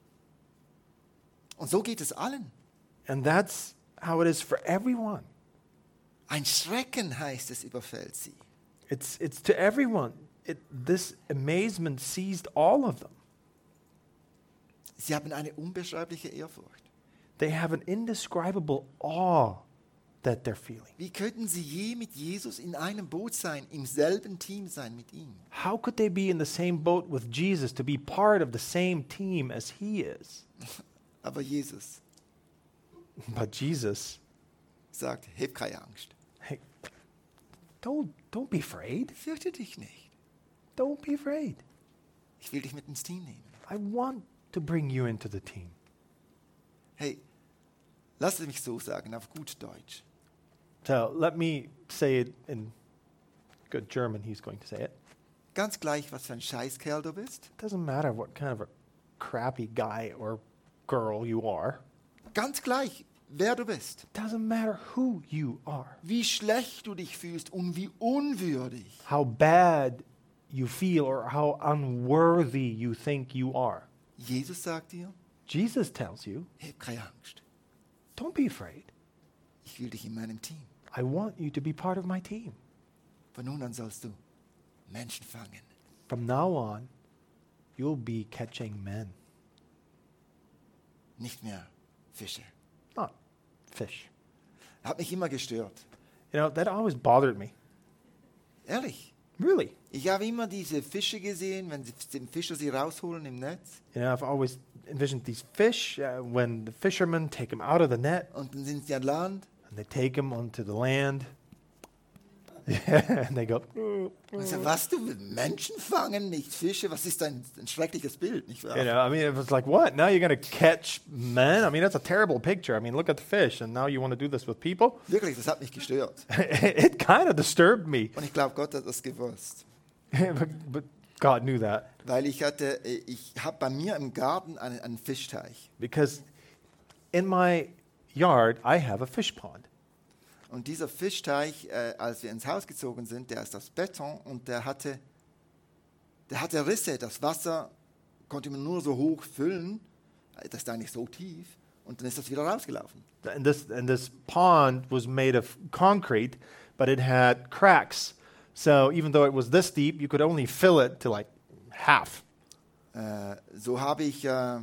Und so geht es allen. And that's how it is for everyone. Ein Schrecken, heißt es, überfällt sie. It's, it's to everyone. It, this amazement seized all of them. Sie haben eine unbeschreibliche Ehrfurcht. They have an indescribable awe that they're feeling. Wie könnten sie je mit Jesus in einem Boot sein, im selben Team sein mit ihm? How could they be in the same boat with Jesus, to be part of the same team as he is? Aber Jesus But Jesus, sagt, heb keine Angst. hey, don't, don't be afraid. Fürchte dich nicht. Don't be afraid. Ich will dich mit ins Team nehmen. I want to bring you into the team. Hey, lass es mich so sagen, auf gut Deutsch. So let me say it in good German, he's going to say it. Ganz gleich, was für ein Scheißkerl du bist. Doesn't matter what kind of a crappy guy or girl you are. Ganz gleich, wer du bist. Doesn't matter who you are. Wie schlecht du dich fühlst und wie unwürdig. How bad you feel or how unworthy you think you are. Jesus sagt dir, Jesus tells you, heb keine Angst. don't be afraid. Ich will dich in meinem Team. I want you to be part of my team. Von nun an sollst du Menschen fangen. From now on, you'll be catching men, Nicht mehr Fische. not fish. Hat mich immer gestört. You know, that always bothered me. Ehrlich. Really. Ich habe immer diese Fische gesehen, wenn sie, den Fischer sie rausholen im Netz. You know, I've always envisioned these fish uh, when the fishermen take them out of the net und dann sind sie an Land. and they take them onto the land. Yeah, and they go. Und ich sage, was, du willst Menschen fangen, nicht Fische? Was ist ein, ein schreckliches Bild, nicht wahr? You know, I mean, it was like, what? Now you're going to catch men? I mean, that's a terrible picture. I mean, look at the fish, and now you want to do this with people? Wirklich, das hat mich gestört. It kind of disturbed me. Und ich glaube, Gott hat das gewusst. but, but God knew that. Weil ich hatte, äh, ich habe bei mir im Garten einen, einen Fischteich. Because in my yard, I have a fish pond. Und dieser Fischteich, äh, als wir ins Haus gezogen sind, der ist aus Beton und der hatte, der hatte Risse. Das Wasser konnte man nur so hoch füllen, das ist eigentlich so tief, und dann ist das wieder rausgelaufen. And this, and this pond was made of concrete, but it had cracks. So even though it was this deep, you could only fill it to like half. Äh, so habe ich äh, äh,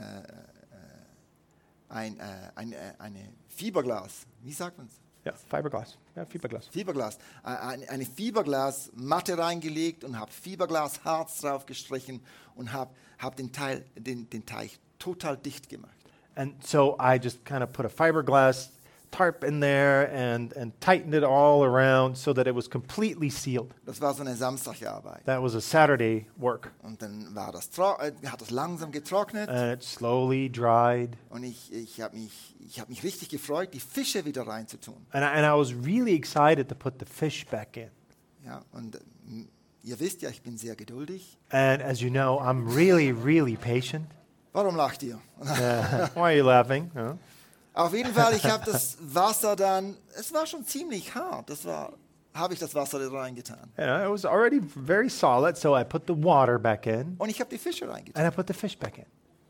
ein, äh, ein, äh, eine Fiberglas, wie sagt man es? Yeah, fiberglass. Yeah, fiberglass. Fiberglas, äh, eine, eine Fiberglasmatte reingelegt und habe Fiberglasharz drauf gestrichen und habe hab den, Teil, den, den Teich total dicht gemacht. And so I just kind of put a fiberglass tarp in there and, and tightened it all around so that it was completely sealed. Das war so eine Samstagarbeit. That was a Saturday work. Und dann war das tro- äh, hat das langsam getrocknet And it slowly dried. und ich, ich habe mich, ich hab mich richtig gefreut, die Fische wieder reinzutun. And I, and I was really excited to put the fish back in. Ja, und ähm, ihr wisst ja, ich bin sehr geduldig. And as you know, I'm really, really patient. Warum lacht ihr? Uh, why are you laughing? Huh? Auf jeden Fall, ich habe das Wasser dann, es war schon ziemlich hart, das war, habe ich das Wasser da reingetan. You know, it was already very solid, so I put the water back in Und ich habe die Fische reingetan. and I put the fish back in.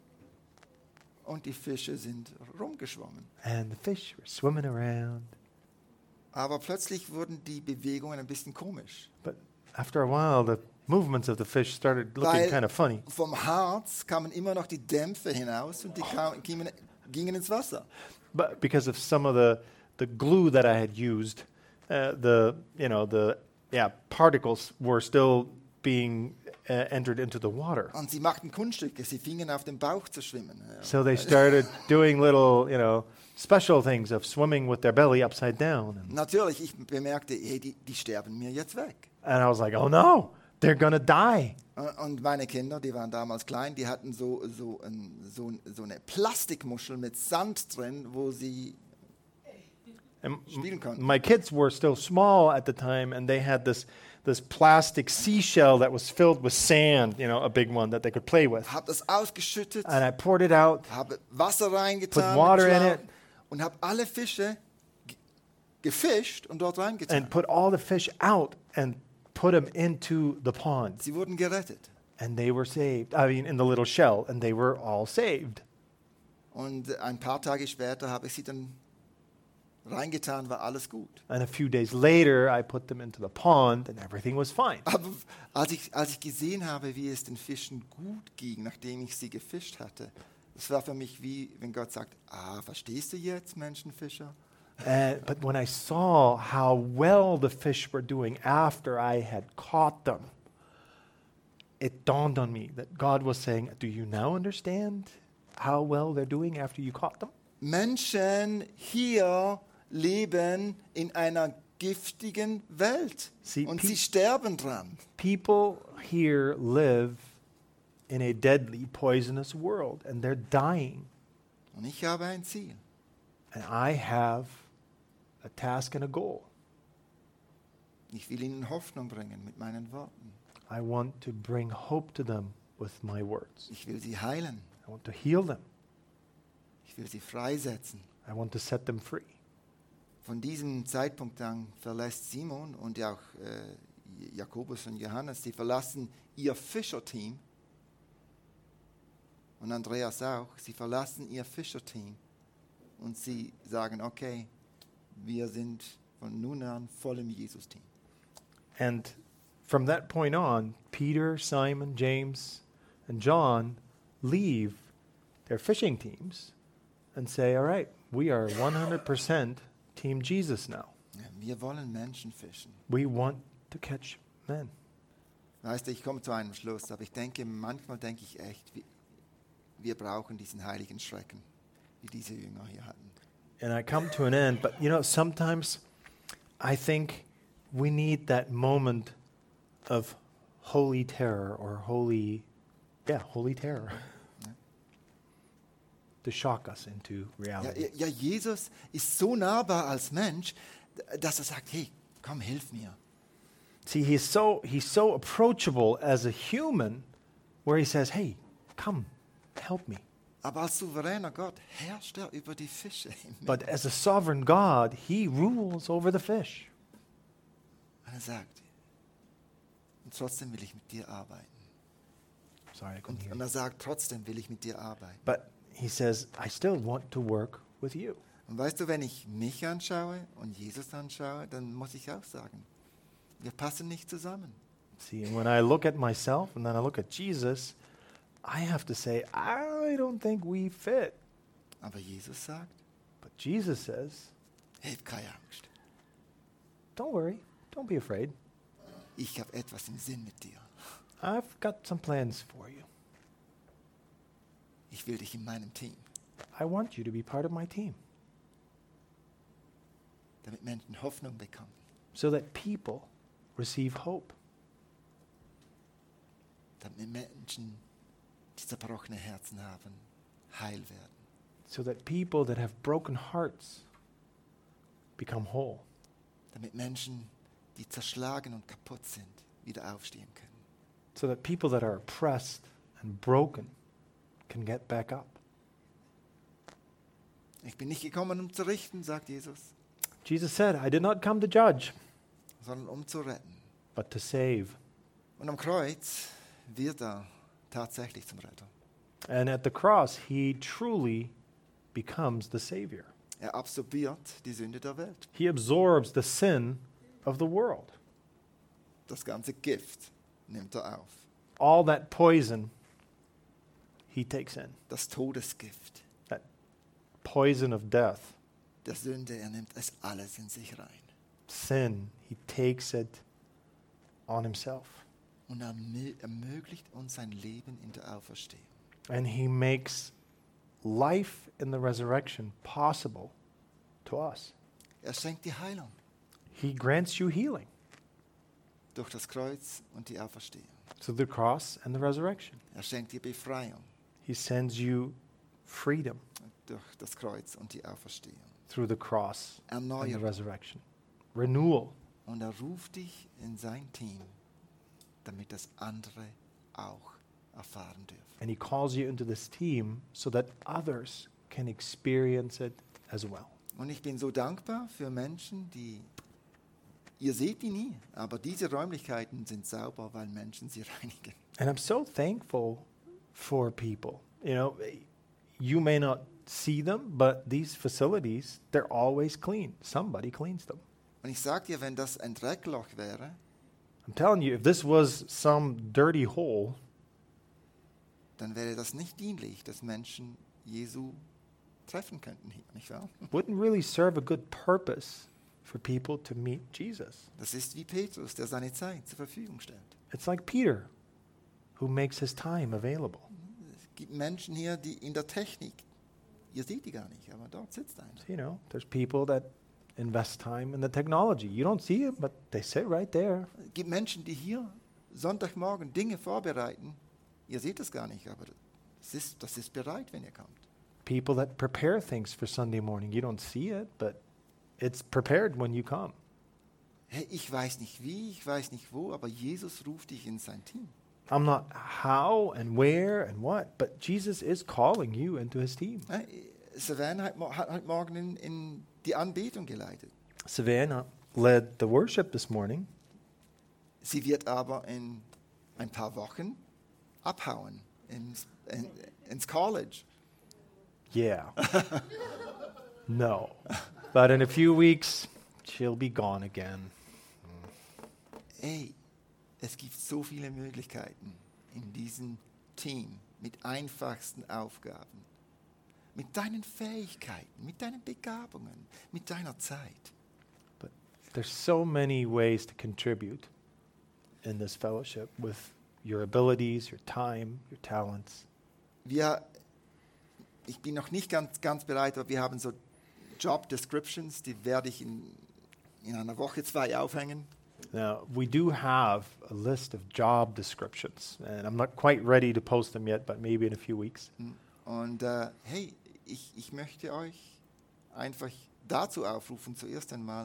Und die Fische sind rumgeschwommen. And the fish were swimming around. Aber plötzlich wurden die Bewegungen ein bisschen komisch. But after a while, the movements of the fish started looking Weil kind of funny. vom Harz kamen immer noch die Dämpfe hinaus und die kamen, gingen, gingen ins Wasser. But because of some of the, the glue that I had used, uh, the you know the yeah particles were still being uh, entered into the water. Und sie machten Kunststücke, sie fingen auf dem Bauch zu schwimmen. Ja. So they started doing little you know special things of swimming with their belly upside down. And, Natürlich, ich bemerkte, hey, die, die sterben mir jetzt weg. and I was like, oh no, they're gonna die. Und meine Kinder, die waren damals klein, die hatten so, so, ein, so, so eine Plastikmuschel mit Sand drin, wo sie And spielen m- konnten. my kids were still small at the time, and they had this this plastic seashell that was filled with sand, you know, a big one that they could play with. Habe das ausgeschüttet, And I poured it out, habe Wasser reingetan Put water mit in Schlauch it. und habe alle Fische ge- gefischt und dort reingetan. and put all the fish out and put them into the pond. Sie wurden gerettet. And they were saved. I mean, in the little shell, and they were all saved. Und ein paar Tage später habe ich sie dann reingetan, war alles gut. And a few days later, I put them into the pond, and everything was fine. Aber als ich, als ich gesehen habe, wie es den Fischen gut ging, nachdem ich sie gefischt hatte, das war für mich wie, wenn Gott sagt, ah, verstehst du jetzt, Menschenfischer? And, but when I saw how well the fish were doing after I had caught them, it dawned on me that God was saying, do you now understand how well they're doing after you caught them? Menschen hier leben in einer giftigen Welt Sie- und pe- sie sterben dran. People here live in a deadly, poisonous world, and they're dying. Und ich habe ein Ziel. And I have a task and a goal. Ich will ihnen Hoffnung bringen mit meinen Worten. I want to bring hope to them with my words. Ich will sie heilen. I want to heal them. Ich will sie freisetzen. I want to set them free. Von diesem Zeitpunkt an verlässt Simon und auch äh, Jakobus und Johannes, sie verlassen ihr Fischerteam. Und Andreas auch. Sie verlassen ihr Fischerteam. Und sie sagen, okay, wir sind von nun an voll im Jesus-Team. And from that point on, Peter, Simon, James, and John leave their fishing teams and say, all right, we are one hundred percent Team Jesus now. Ja, wir wollen Menschen fischen. We want to catch men. Weißt du, ich komme zu einem Schluss, aber ich denke, manchmal denke ich echt, wie, wir brauchen diesen heiligen Schrecken, wie diese Jünger hier hatten. And I come to an end, but you know, sometimes I think we need that moment of holy terror or holy, yeah, holy terror to shock us into Ja, reality. ja, Jesus ist so nahbar als Mensch, dass er sagt, hey, komm, hilf mir. See, he's so he's so approachable as a human, where he says, "Hey, come, help me." Aber als souveräner Gott herrscht er über die Fische. im Meer. But as a sovereign God, he rules over the fish. Und er sagt, und trotzdem will ich mit dir arbeiten. Sorry, I couldn't Und, hear. und you. er sagt, trotzdem will ich mit dir arbeiten. But he says, "I still want to work with you." Und weißt du, wenn ich mich anschaue und Jesus anschaue, dann muss ich auch sagen, wir passen nicht zusammen. See, and when I look at myself and then I look at Jesus, I have to say, I don't think we fit. Aber Jesus sagt, But Jesus says, hab keine Angst. don't worry, don't be afraid. Ich habe etwas im Sinn mit dir. I've got some plans for you. Ich will dich in meinem Team, I want you to be part of my team damit Menschen Hoffnung bekommen. so that people receive hope, Damit Menschen, die zerbrochene Herzen haben, heil werden. so that people that have broken hearts become whole, Damit Menschen, die zerschlagen und kaputt sind, wieder aufstehen können. so that people that are oppressed and broken can get back up. Ich bin nicht gekommen, um zu richten, sagt Jesus, Jesus said, I did not come to judge, sondern um zu retten. but to save. Und am Kreuz wird er tatsächlich zum Retter. And at the cross, he truly becomes the Savior. Er absorbiert die Sünde der Welt. He absorbs the sin of the world. Das ganze Gift nimmt er auf. All that poison, he takes in. Das Todesgift That poison of death, der Sünde, er nimmt es alles in sich rein. sin, he takes it on himself. Und er mö- ermöglicht uns sein Leben in der Auferstehung. And he makes life in the resurrection possible to us. Er schenkt die Heilung He grants you healing durch das Kreuz und die Auferstehung. through the cross and the resurrection. Er schenkt die Befreiung He sends you freedom durch das Kreuz und die Auferstehung. through the cross and the Erneuerung. resurrection. Renewal. Und er ruft dich in sein Team, damit das andere auch erfahren dürfen. And he calls you into this team so that others can experience it as well. Und ich bin so dankbar für Menschen, die, ihr seht die nie, aber diese Räumlichkeiten sind sauber, weil Menschen sie reinigen. And I'm so thankful for people. You know, you may not see them, but these facilities, they're always clean. Somebody cleans them. Und ich sage dir, wenn das ein Dreckloch wäre, I'm telling you, if this was some dirty hole, dann wäre das nicht dienlich, dass Menschen Jesu treffen könnten hier, nicht wahr? wouldn't really serve a good purpose for people to meet Jesus. Das ist wie Petrus, der seine Zeit zur Verfügung stellt. It's like Peter, who makes his time available. Es gibt Menschen hier, die in der Technik, ihr seht die gar nicht, aber dort sitzt einer. You know, there's people that invest time in the technology. You don't see it, but they sit right there. Es gibt Menschen, die hier Sonntagmorgen Dinge vorbereiten. Ihr seht es gar nicht, aber das ist, das ist bereit, wenn ihr kommt. People that prepare things for Sunday morning. You don't see it, but it's prepared when you come. Hey, ich weiß nicht wie, ich weiß nicht wo, aber Jesus ruft dich in sein Team. I'm not how and where and what, but Jesus is calling you into his team. Hey, Savannah hat, mo- hat heute Morgen in, in die Anbetung geleitet. Savannah led the worship this morning. Sie wird aber in ein paar Wochen abhauen ins, in, ins College. Yeah. No. But in a few weeks, she'll be gone again. Ey, es gibt so viele Möglichkeiten in diesem Team mit einfachsten Aufgaben, mit deinen Fähigkeiten, mit deinen Begabungen, mit deiner Zeit. But there's so many ways to contribute in this fellowship with your abilities, your time, your talents. Wir ich bin noch nicht ganz, ganz bereit, aber wir haben so Job Descriptions, die werde ich in, in einer Woche, zwei aufhängen. Now, we do have a list of job descriptions, and I'm not quite ready to post them yet, but maybe in a few weeks. Und äh, hey, ich, ich möchte euch einfach dazu aufrufen, zuerst einmal,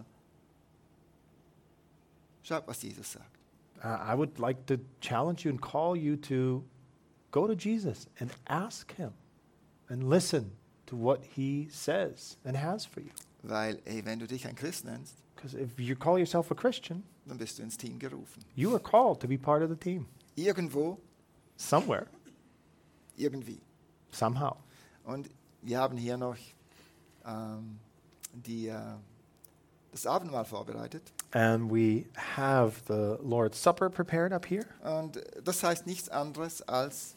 schaut, was Jesus sagt. Uh, I would like to challenge you and call you to go to Jesus and ask him and listen to what he says and has for you. Weil, hey, wenn du dich ein Christ nennst, Because if you call yourself a Christian, dann bist du ins Team gerufen. you are called to be part of the team Irgendwo, somewhere, irgendwie. somehow. Und wir haben hier noch ähm, die, äh, das Abendmahl vorbereitet. And we have the Lord's Supper prepared up here. Und das heißt nichts anderes als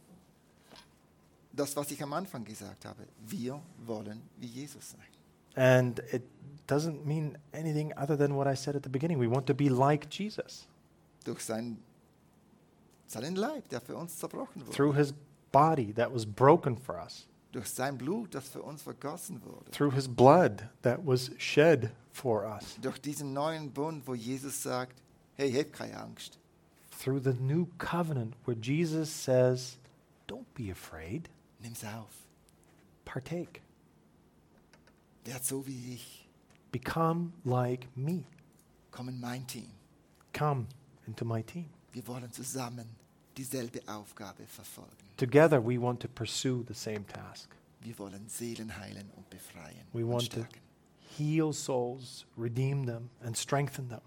das, was ich am Anfang gesagt habe. Wir wollen wie Jesus sein. And it doesn't mean anything other than what I said at the beginning. We want to be like Jesus Durch sein, seinen Leib, der für uns zerbrochen wurde. through his body that was broken for us, Durch sein Blut, das für uns vergossen wurde. through his blood that was shed for us, Durch diesen neuen Bund, wo Jesus sagt, hey, hab keine Angst. through the new covenant where Jesus says, don't be afraid, Nimm's auf. partake, Werd so wie ich. become like me, Komm in mein Team. come into my team. Wir wollen zusammen dieselbe Aufgabe verfolgen. Together we want to pursue the same task. Wir wollen Seelen heilen und befreien We und want to stärken. heal souls, redeem them, and strengthen them.